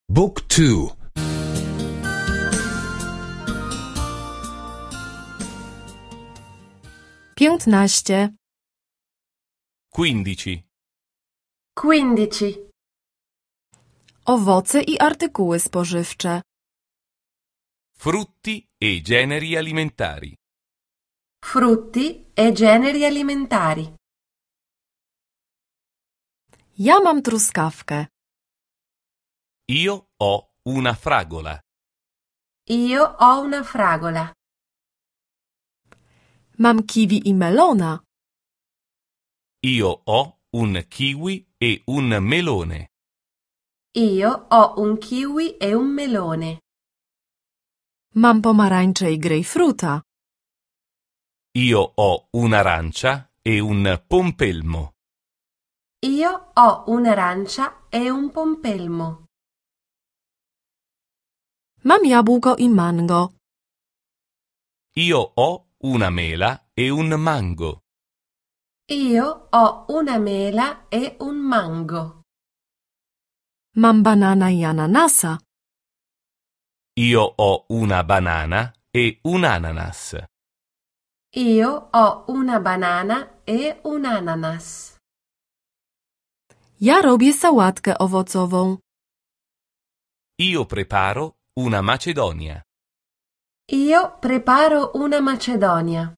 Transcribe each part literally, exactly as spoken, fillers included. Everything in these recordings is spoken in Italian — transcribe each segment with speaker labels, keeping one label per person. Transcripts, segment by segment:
Speaker 1: Book two.
Speaker 2: Piętnaście.
Speaker 3: Quindici.
Speaker 4: Quindici.
Speaker 2: Owoce i artykuły spożywcze.
Speaker 3: Frutti e generi alimentari.
Speaker 4: Frutti e generi alimentari.
Speaker 2: Ja mam truskawkę.
Speaker 3: Io ho una fragola.
Speaker 4: Io ho una fragola.
Speaker 2: Mam kiwi i melona.
Speaker 3: Io ho un kiwi e un melone.
Speaker 4: Io ho un kiwi e un melone.
Speaker 2: Mam pomarańcze i grejpfruta.
Speaker 3: Io ho un'arancia e un pompelmo.
Speaker 4: Io ho un'arancia e un pompelmo.
Speaker 2: Mam jabłko i mango.
Speaker 3: Io ho una mela e un mango.
Speaker 4: Io ho una mela e un mango.
Speaker 2: Mam banana i ananasa.
Speaker 3: Io ho una banana e un ananas.
Speaker 4: Io ho una banana e un ananas.
Speaker 2: Ja robię sałatkę owocową.
Speaker 3: Io preparo una macedonia.
Speaker 4: Io preparo una macedonia.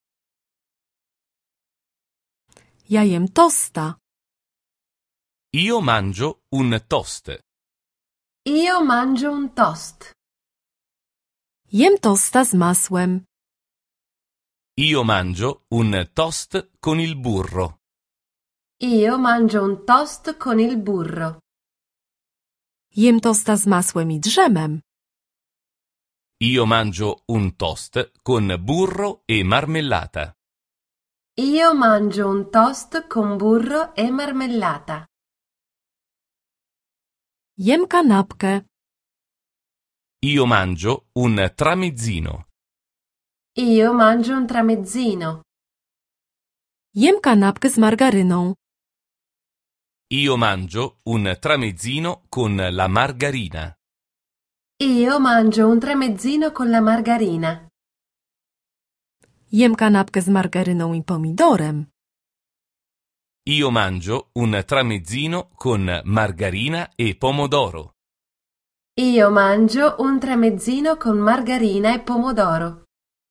Speaker 2: Ja jem tosta.
Speaker 3: Io mangio un toast.
Speaker 4: Io mangio un toast.
Speaker 2: Jem tosta z masłem.
Speaker 3: Io mangio un toast con il burro.
Speaker 4: Io mangio un toast con il burro.
Speaker 2: Jem tosta z masłem i drzemem.
Speaker 3: Io mangio un toast con burro e marmellata.
Speaker 4: Io mangio un toast con burro e marmellata.
Speaker 2: Jem kanapkę.
Speaker 3: Io mangio un tramezzino.
Speaker 4: Io mangio un tramezzino.
Speaker 2: Jem kanapkę z margaryną.
Speaker 3: Io mangio un tramezzino con la margarina.
Speaker 4: Io mangio un tramezzino con la margarina.
Speaker 2: Jem kanapkę z margaryną i pomidorem.
Speaker 3: Io mangio un tramezzino con margarina e pomodoro.
Speaker 4: Io mangio un tramezzino con margarina e pomodoro.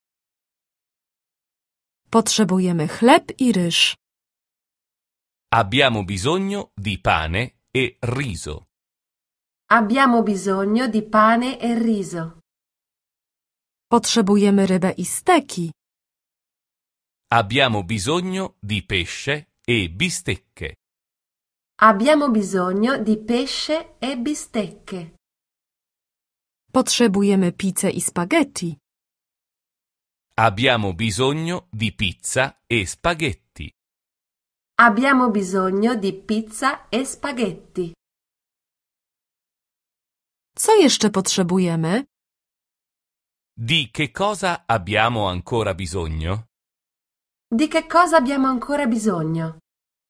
Speaker 2: Potrzebujemy chleb i ryż.
Speaker 3: Abbiamo bisogno di pane e riso.
Speaker 4: Abbiamo bisogno di pane e riso.
Speaker 2: Potrzebujemy rybę i steki.
Speaker 3: Abbiamo bisogno di pesce e bistecche.
Speaker 4: Abbiamo bisogno di pesce e bistecche.
Speaker 2: Potrzebujemy pizzę i spaghetti.
Speaker 3: Abbiamo bisogno di pizza e spaghetti.
Speaker 4: Abbiamo bisogno di pizza e spaghetti.
Speaker 2: Co jeszcze potrzebujemy?
Speaker 3: Di che cosa abbiamo ancora bisogno?
Speaker 4: Di che cosa abbiamo ancora bisogno?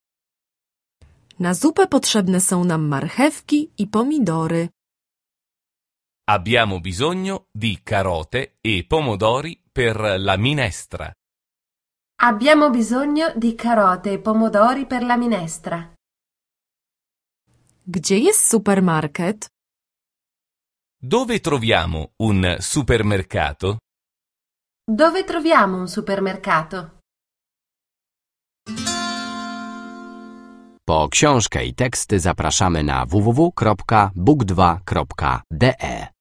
Speaker 2: Na zupę potrzebne są nam marchewki i pomidory.
Speaker 3: Abbiamo bisogno di carote e pomodori per la minestra.
Speaker 4: Abbiamo bisogno di carote e pomodori per la minestra.
Speaker 2: Gdzie jest supermarket?
Speaker 3: Dove troviamo un supermercato?
Speaker 4: Dove troviamo un supermercato?
Speaker 1: Po książkę i teksty zapraszamy na w w w kropka book dwa kropka d e.